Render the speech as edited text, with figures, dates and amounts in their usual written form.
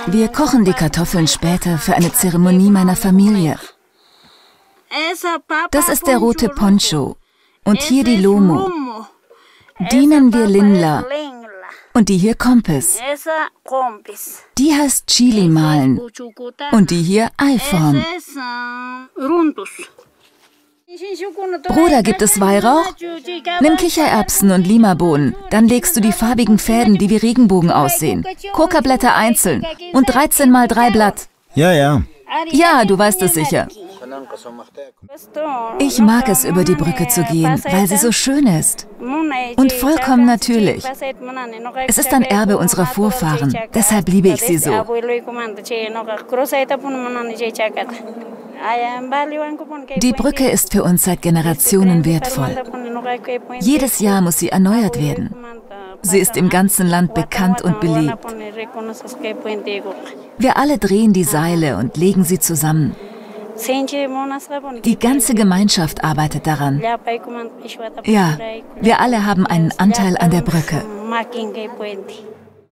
Wir kochen die Kartoffeln später für eine Zeremonie meiner Familie. Das ist der rote Poncho und hier die Lomo. Die nennen wir Linla und die hier Kompis. Die heißt Chili malen und die hier Eiform. Bruder, gibt es Weihrauch? Nimm Kichererbsen und Limabohnen. Dann legst du die farbigen Fäden, die wie Regenbogen aussehen. Kokablätter einzeln und 13 mal 3 Blatt. Ja. Ja, du weißt es sicher. Ich mag es, über die Brücke zu gehen, weil sie so schön ist. Und vollkommen natürlich. Es ist ein Erbe unserer Vorfahren, deshalb liebe ich sie so. Die Brücke ist für uns seit Generationen wertvoll. Jedes Jahr muss sie erneuert werden. Sie ist im ganzen Land bekannt und beliebt. Wir alle drehen die Seile und legen sie zusammen. Die ganze Gemeinschaft arbeitet daran. Ja, wir alle haben einen Anteil an der Brücke.